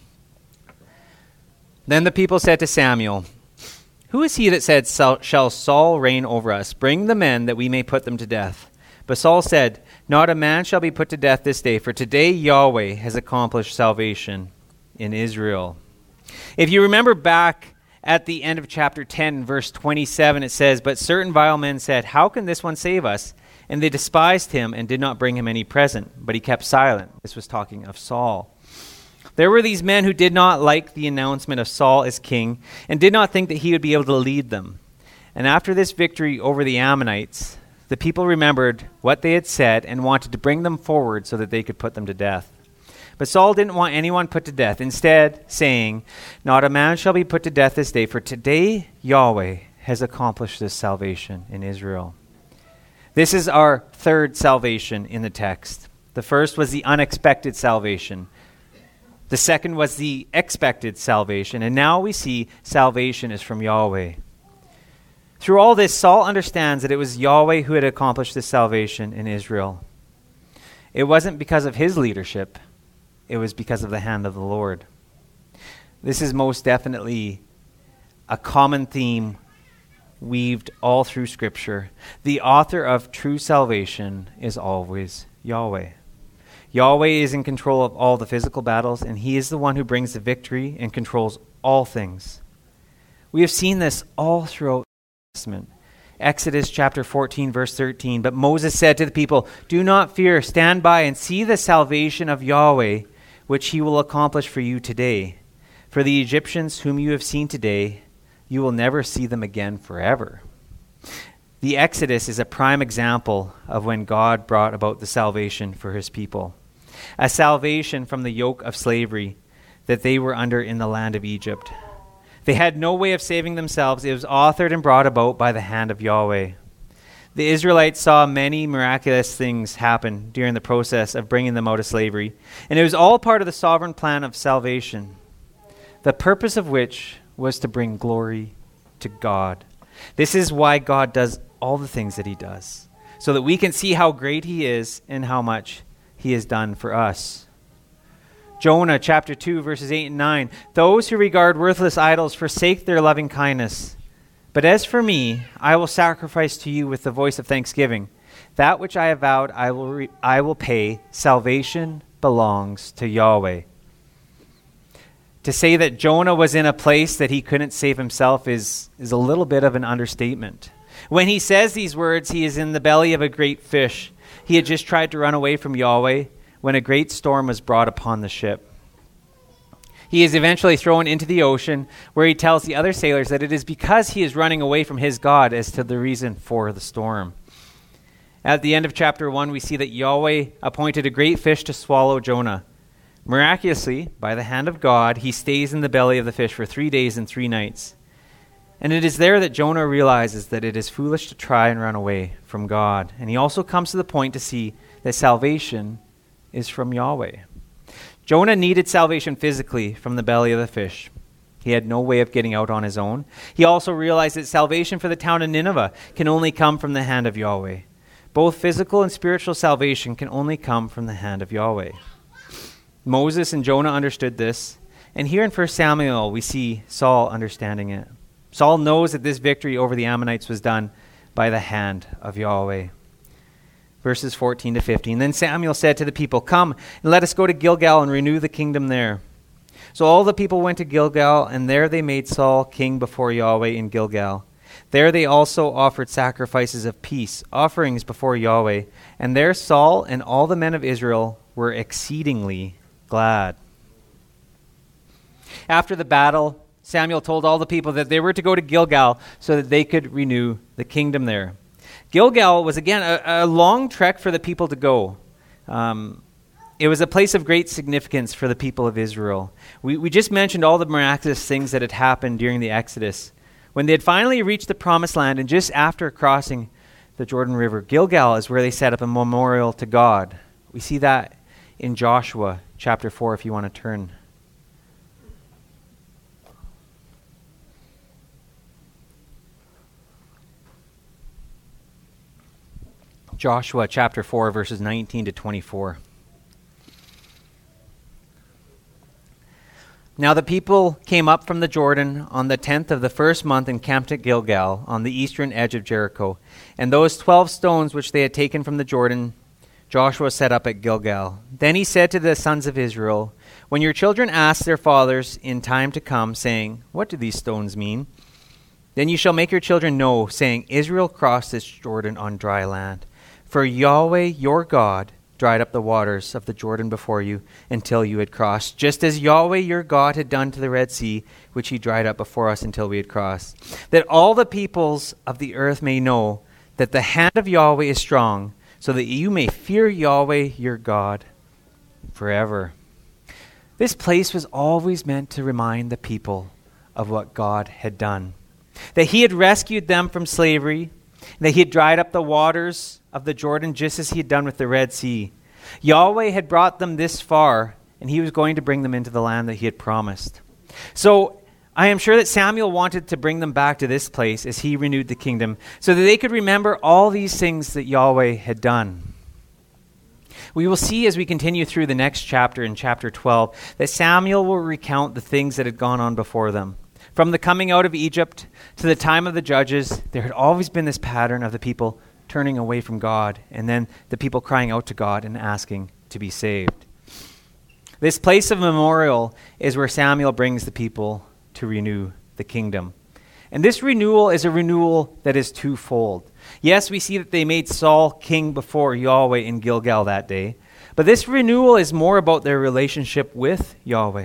Then the people said to Samuel, "Who is he that said, shall Saul reign over us? Bring the men that we may put them to death." But Saul said, "Not a man shall be put to death this day, for today Yahweh has accomplished salvation in Israel." If you remember back at the end of chapter 10, verse 27, it says, "But certain vile men said, how can this one save us? And they despised him and did not bring him any present, but he kept silent." This was talking of Saul. There were these men who did not like the announcement of Saul as king and did not think that he would be able to lead them. And after this victory over the Ammonites, the people remembered what they had said and wanted to bring them forward so that they could put them to death. But Saul didn't want anyone put to death, instead saying, "Not a man shall be put to death this day, for today Yahweh has accomplished this salvation in Israel." This is our third salvation in the text. The first was the unexpected salvation. The second was the expected salvation. And now we see salvation is from Yahweh. Through all this, Saul understands that it was Yahweh who had accomplished this salvation in Israel. It wasn't because of his leadership. It was because of the hand of the Lord. This is most definitely a common theme weaved all through Scripture. The author of true salvation is always Yahweh. Yahweh is in control of all the physical battles, and he is the one who brings the victory and controls all things. We have seen this all throughout the Old Testament. Exodus chapter 14, verse 13, "But Moses said to the people, 'Do not fear, stand by and see the salvation of Yahweh, which he will accomplish for you today. For the Egyptians whom you have seen today, you will never see them again forever.'" The Exodus is a prime example of when God brought about the salvation for his people. A salvation from the yoke of slavery that they were under in the land of Egypt. They had no way of saving themselves. It was authored and brought about by the hand of Yahweh. The Israelites saw many miraculous things happen during the process of bringing them out of slavery, and it was all part of the sovereign plan of salvation, the purpose of which was to bring glory to God. This is why God does all the things that he does, so that we can see how great he is and how much he has done for us. Jonah chapter 2, verses 8 and 9, "Those who regard worthless idols forsake their loving kindness. But as for me, I will sacrifice to you with the voice of thanksgiving. That which I have vowed, I will pay. Salvation belongs to Yahweh." To say that Jonah was in a place that he couldn't save himself is a little bit of an understatement. When he says these words, he is in the belly of a great fish. He had just tried to run away from Yahweh when a great storm was brought upon the ship. He is eventually thrown into the ocean, where he tells the other sailors that it is because he is running away from his God as to the reason for the storm. At the end of chapter 1, we see that Yahweh appointed a great fish to swallow Jonah. Miraculously, by the hand of God, he stays in the belly of the fish for 3 days and 3 nights. And it is there that Jonah realizes that it is foolish to try and run away from God. And he also comes to the point to see that salvation is from Yahweh. Jonah needed salvation physically from the belly of the fish. He had no way of getting out on his own. He also realized that salvation for the town of Nineveh can only come from the hand of Yahweh. Both physical and spiritual salvation can only come from the hand of Yahweh. Moses and Jonah understood this, and here in 1 Samuel we see Saul understanding it. Saul knows that this victory over the Ammonites was done by the hand of Yahweh. Verses 14 to 15. Then Samuel said to the people, "Come, and let us go to Gilgal and renew the kingdom there." So all the people went to Gilgal, and there they made Saul king before Yahweh in Gilgal. There they also offered sacrifices of peace, offerings before Yahweh. And there Saul and all the men of Israel were exceedingly glad. After the battle, Samuel told all the people that they were to go to Gilgal so that they could renew the kingdom there. Gilgal was, again, a long trek for the people to go. It was a place of great significance for the people of Israel. We just mentioned all the miraculous things that had happened during the Exodus. When they had finally reached the Promised Land, and just after crossing the Jordan River, Gilgal is where they set up a memorial to God. We see that in Joshua chapter 4, if you want to turn. Joshua chapter 4, verses 19 to 24. Now the people came up from the Jordan on the 10th of the first month and camped at Gilgal on the eastern edge of Jericho. And those 12 stones which they had taken from the Jordan, Joshua set up at Gilgal. Then he said to the sons of Israel, "When your children ask their fathers in time to come, saying, 'What do these stones mean?' then you shall make your children know, saying, 'Israel crossed this Jordan on dry land. For Yahweh your God dried up the waters of the Jordan before you until you had crossed, just as Yahweh your God had done to the Red Sea, which he dried up before us until we had crossed. That all the peoples of the earth may know that the hand of Yahweh is strong, so that you may fear Yahweh your God forever.'" This place was always meant to remind the people of what God had done. That he had rescued them from slavery, that he had dried up the waters of the Jordan just as he had done with the Red Sea. Yahweh had brought them this far, and he was going to bring them into the land that he had promised. So I am sure that Samuel wanted to bring them back to this place as he renewed the kingdom, so that they could remember all these things that Yahweh had done. We will see as we continue through the next chapter, in chapter 12, that Samuel will recount the things that had gone on before them. From the coming out of Egypt to the time of the judges, there had always been this pattern of the people turning away from God, and then the people crying out to God and asking to be saved. This place of memorial is where Samuel brings the people to renew the kingdom. And this renewal is a renewal that is twofold. Yes, we see that they made Saul king before Yahweh in Gilgal that day, but this renewal is more about their relationship with Yahweh.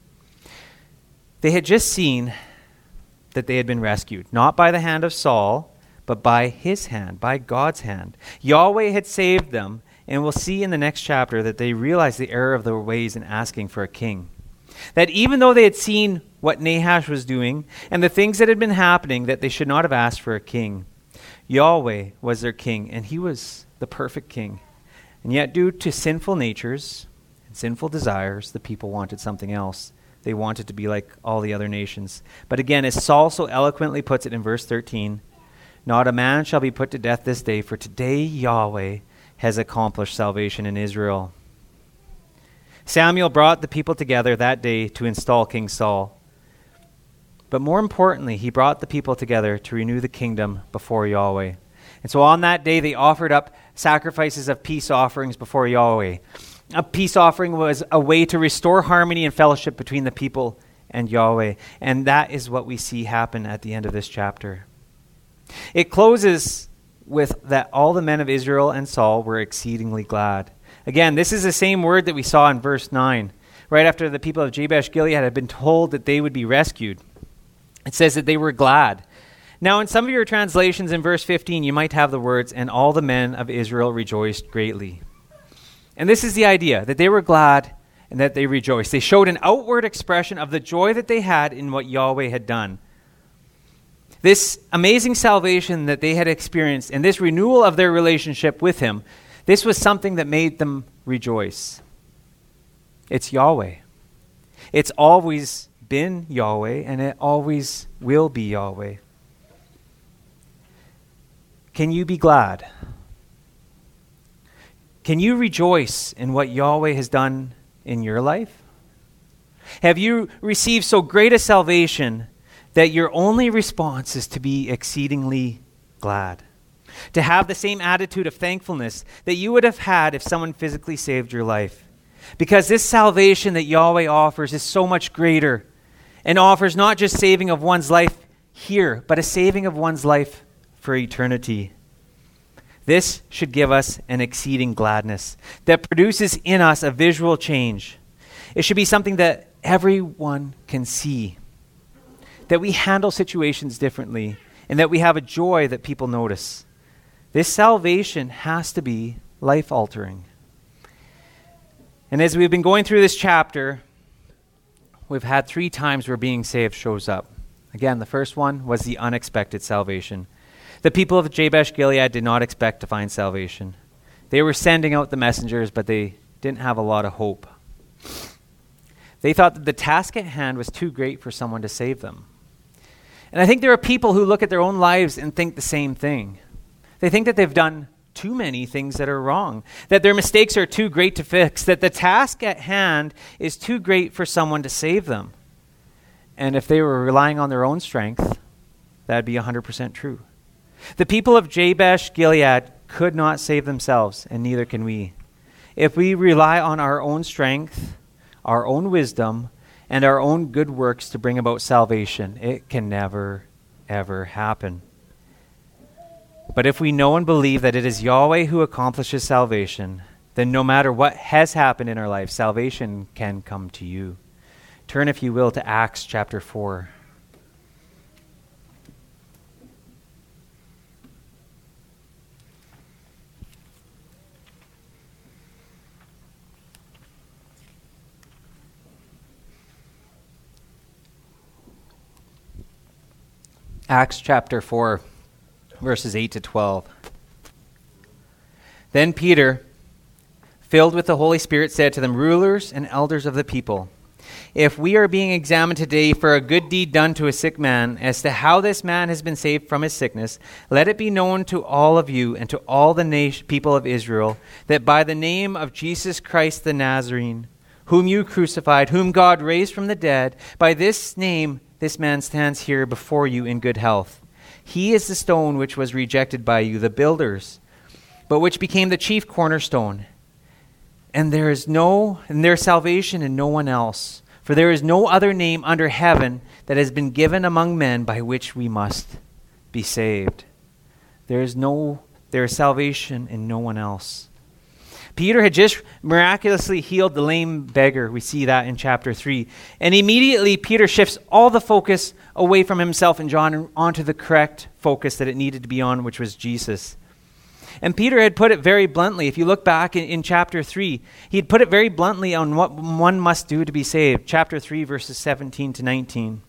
They had just seen that they had been rescued, not by the hand of Saul, but by his hand, by God's hand. Yahweh had saved them, and we'll see in the next chapter that they realized the error of their ways in asking for a king. That even though they had seen what Nahash was doing and the things that had been happening, that they should not have asked for a king. Yahweh was their king, and he was the perfect king. And yet, due to sinful natures and sinful desires, the people wanted something else. They wanted to be like all the other nations. But again, as Saul so eloquently puts it in verse 13, "Not a man shall be put to death this day, for today Yahweh has accomplished salvation in Israel." Samuel brought the people together that day to install King Saul. But more importantly, he brought the people together to renew the kingdom before Yahweh. And so on that day, they offered up sacrifices of peace offerings before Yahweh. A peace offering was a way to restore harmony and fellowship between the people and Yahweh. And that is what we see happen at the end of this chapter. It closes with that all the men of Israel and Saul were exceedingly glad. Again, this is the same word that we saw in verse 9. Right after the people of Jabesh Gilead had been told that they would be rescued, it says that they were glad. Now, in some of your translations in verse 15, you might have the words, "And all the men of Israel rejoiced greatly." And this is the idea, that they were glad and that they rejoiced. They showed an outward expression of the joy that they had in what Yahweh had done. This amazing salvation that they had experienced and this renewal of their relationship with him, this was something that made them rejoice. It's Yahweh. It's always been Yahweh, and it always will be Yahweh. Can you be glad? Can you rejoice in what Yahweh has done in your life? Have you received so great a salvation that your only response is to be exceedingly glad? to have the same attitude of thankfulness that you would have had if someone physically saved your life. Because this salvation that Yahweh offers is so much greater and offers not just saving of one's life here, but a saving of one's life for eternity. This should give us an exceeding gladness that produces in us a visual change. It should be something that everyone can see, that we handle situations differently, and that we have a joy that people notice. This salvation has to be life-altering. And as we've been going through this chapter, we've had 3 times where being saved shows up. Again, the first one was the unexpected salvation. The people of Jabesh Gilead did not expect to find salvation. They were sending out the messengers, but they didn't have a lot of hope. They thought that the task at hand was too great for someone to save them. And I think there are people who look at their own lives and think the same thing. They think that they've done too many things that are wrong, that their mistakes are too great to fix, that the task at hand is too great for someone to save them. And if they were relying on their own strength, that'd be 100% true. The people of Jabesh Gilead could not save themselves, and neither can we. If we rely on our own strength, our own wisdom, and our own good works to bring about salvation, it can never, ever happen. But if we know and believe that it is Yahweh who accomplishes salvation, then no matter what has happened in our life, salvation can come to you. Turn, if you will, to Acts chapter 4. Acts chapter 4. Verses 8 to 12. Then Peter, filled with the Holy Spirit, said to them, "Rulers and elders of the people, if we are being examined today for a good deed done to a sick man, as to how this man has been saved from his sickness, let it be known to all of you and to all the people of Israel that by the name of Jesus Christ the Nazarene, whom you crucified, whom God raised from the dead, by this name this man stands here before you in good health. He is the stone which was rejected by you, the builders, but which became the chief cornerstone. And there is salvation in no one else, for there is no other name under heaven that has been given among men by which we must be saved." There is salvation in no one else. Peter had just miraculously healed the lame beggar. We see that in chapter 3. And immediately Peter shifts all the focus away from himself and John onto the correct focus that it needed to be on, which was Jesus. And Peter had put it very bluntly. If you look back in chapter 3, he had put it very bluntly on what one must do to be saved. Chapter 3, verses 17 to 19.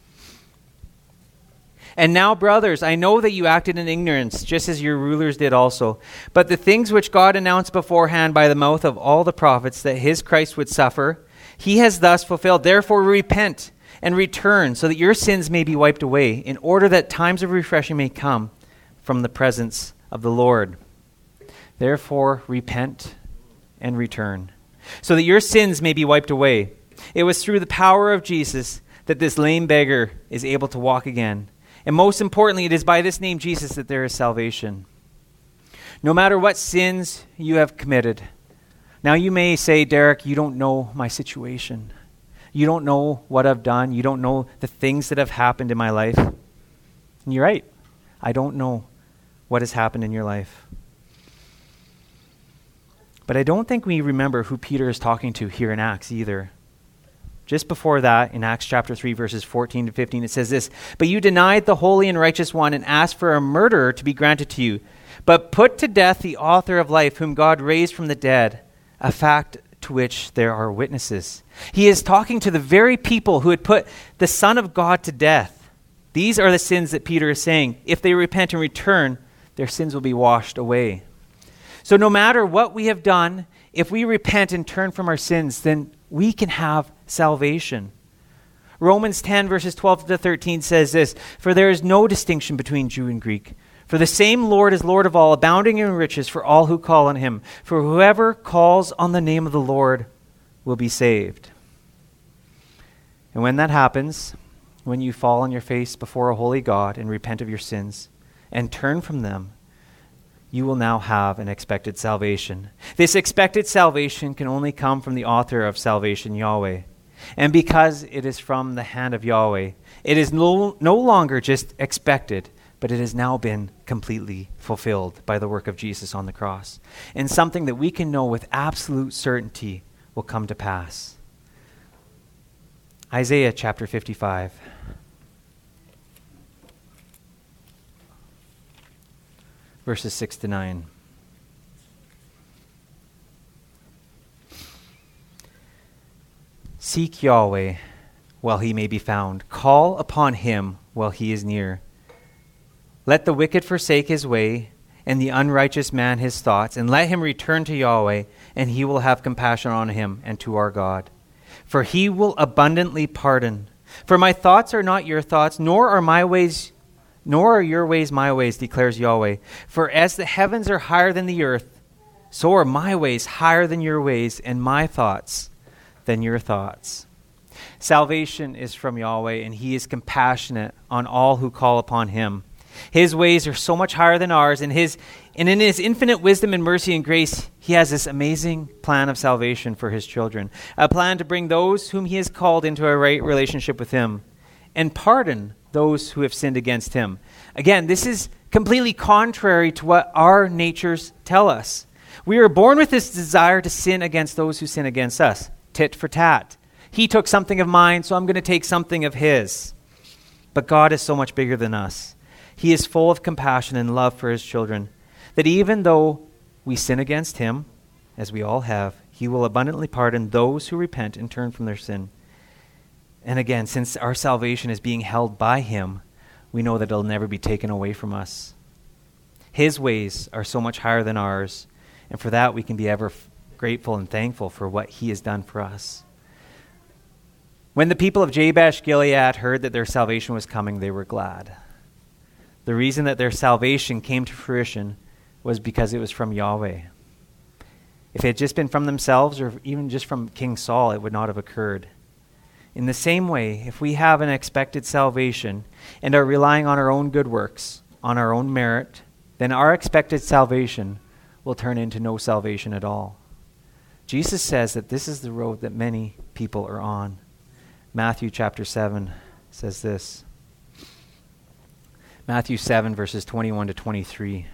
"And now, brothers, I know that you acted in ignorance, just as your rulers did also. But the things which God announced beforehand by the mouth of all the prophets that his Christ would suffer, he has thus fulfilled. Therefore repent and return, so that your sins may be wiped away, in order that times of refreshing may come from the presence of the Lord." Therefore repent and return, so that your sins may be wiped away. It was through the power of Jesus that this lame beggar is able to walk again. And most importantly, it is by this name, Jesus, that there is salvation. No matter what sins you have committed. Now you may say, "Derek, you don't know my situation. You don't know what I've done. You don't know the things that have happened in my life." And you're right. I don't know what has happened in your life. But I don't think we remember who Peter is talking to here in Acts either. Just before that, in Acts chapter 3, verses 14 to 15, it says this, "But you denied the holy and righteous one and asked for a murderer to be granted to you, but put to death the author of life, whom God raised from the dead, a fact to which there are witnesses." He is talking to the very people who had put the Son of God to death. These are the sins that Peter is saying. If they repent and return, their sins will be washed away. So no matter what we have done, if we repent and turn from our sins, then we can have salvation. Romans 10 verses 12 to 13 says this, "For there is no distinction between Jew and Greek. For the same Lord is Lord of all, abounding in riches for all who call on him. For whoever calls on the name of the Lord will be saved." And when that happens, when you fall on your face before a holy God and repent of your sins and turn from them, you will now have an expected salvation. This expected salvation can only come from the author of salvation, Yahweh. And because it is from the hand of Yahweh, it is no longer just expected, but it has now been completely fulfilled by the work of Jesus on the cross. And something that we can know with absolute certainty will come to pass. Isaiah chapter 55. Verses 6 to 9. Seek Yahweh while he may be found. Call upon him while he is near. Let the wicked forsake his way, and the unrighteous man his thoughts, and let him return to Yahweh, and he will have compassion on him and to our God. For he will abundantly pardon. For my thoughts are not your thoughts, nor are your ways my ways, declares Yahweh. For as the heavens are higher than the earth, so are my ways higher than your ways, and my thoughts than your thoughts. Salvation is from Yahweh, and he is compassionate on all who call upon him. His ways are so much higher than ours, and in his infinite wisdom and mercy and grace, he has this amazing plan of salvation for his children, a plan to bring those whom he has called into a right relationship with him and pardon those who have sinned against him. Again, this is completely contrary to what our natures tell us. We are born with this desire to sin against those who sin against us, tit for tat. He took something of mine, so I'm going to take something of his. But God is so much bigger than us. He is full of compassion and love for his children, that even though we sin against him, as we all have, he will abundantly pardon those who repent and turn from their sin. And again, since our salvation is being held by him, we know that it'll never be taken away from us. His ways are so much higher than ours, and for that we can be ever grateful and thankful for what he has done for us. When the people of Jabesh Gilead heard that their salvation was coming, they were glad. The reason that their salvation came to fruition was because it was from Yahweh. If it had just been from themselves or even just from King Saul, it would not have occurred. In the same way, if we have an expected salvation and are relying on our own good works, on our own merit, then our expected salvation will turn into no salvation at all. Jesus says that this is the road that many people are on. Matthew chapter 7 says this. Matthew 7, verses 21 to 23.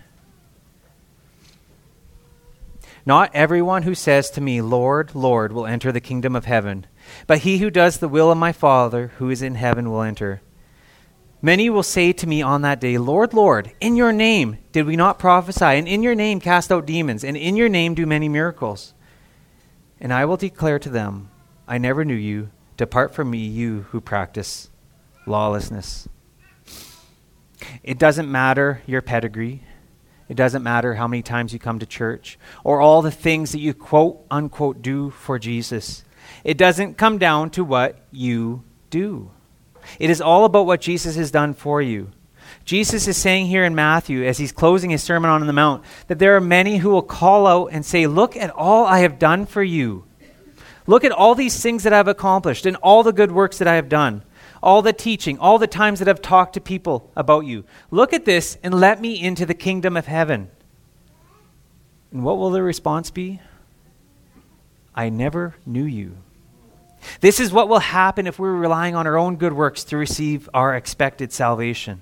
Not everyone who says to me, Lord, Lord, will enter the kingdom of heaven, but he who does the will of my Father who is in heaven will enter. Many will say to me on that day, Lord, Lord, in your name did we not prophesy, and in your name cast out demons, and in your name do many miracles? And I will declare to them, I never knew you. Depart from me, you who practice lawlessness. It doesn't matter your pedigree. It doesn't matter how many times you come to church or all the things that you quote, unquote, do for Jesus. It doesn't come down to what you do. It is all about what Jesus has done for you. Jesus is saying here in Matthew, as he's closing his Sermon on the Mount, that there are many who will call out and say, look at all I have done for you. Look at all these things that I've accomplished and all the good works that I have done. All the teaching, all the times that I've talked to people about you. Look at this and let me into the kingdom of heaven. And what will the response be? I never knew you. This is what will happen if we're relying on our own good works to receive our expected salvation.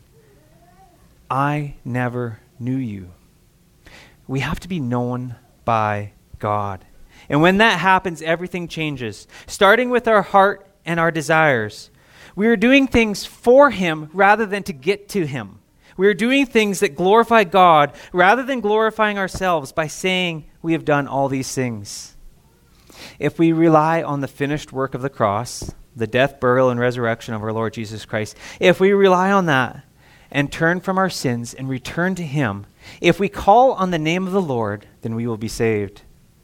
I never knew you. We have to be known by God. And when that happens, everything changes. Starting with our heart and our desires. We are doing things for him rather than to get to him. We are doing things that glorify God rather than glorifying ourselves by saying we have done all these things. If we rely on the finished work of the cross, the death, burial, and resurrection of our Lord Jesus Christ, if we rely on that and turn from our sins and return to him, if we call on the name of the Lord, then we will be saved.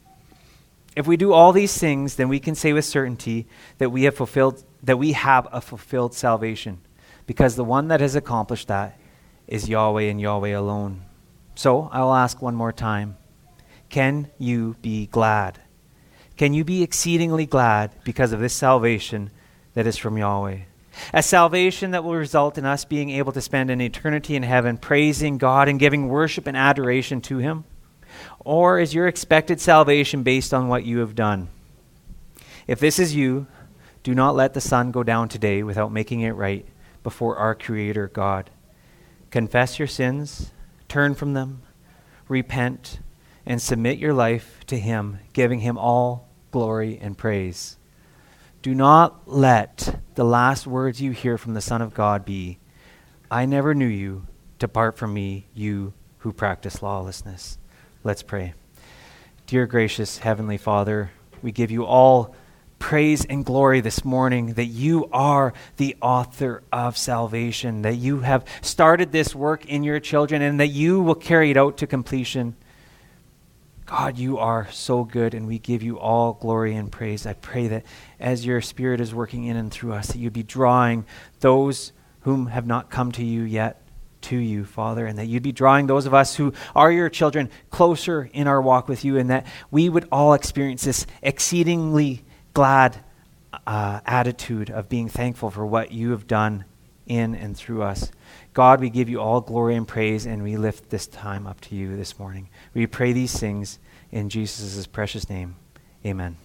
If we do all these things, then we can say with certainty that we have a fulfilled salvation, because the one that has accomplished that is Yahweh and Yahweh alone. So I'll ask one more time, can you be glad? Can you be exceedingly glad because of this salvation that is from Yahweh? A salvation that will result in us being able to spend an eternity in heaven praising God and giving worship and adoration to him? Or is your expected salvation based on what you have done? If this is you, do not let the sun go down today without making it right before our Creator God. Confess your sins, turn from them, repent, and submit your life to him, giving him all glory and praise. Do not let the last words you hear from the Son of God be, "I never knew you. Depart from me, you who practice lawlessness." Let's pray. Dear gracious Heavenly Father, we give you all praise and glory this morning that you are the author of salvation, that you have started this work in your children and that you will carry it out to completion. God, you are so good, and we give you all glory and praise. I pray that as your Spirit is working in and through us, that you'd be drawing those whom have not come to you yet to you, Father, and that you'd be drawing those of us who are your children closer in our walk with you, and that we would all experience this exceedingly glad attitude of being thankful for what you have done in and through us. God, we give you all glory and praise, and we lift this time up to you this morning. We pray these things in Jesus' precious name. Amen.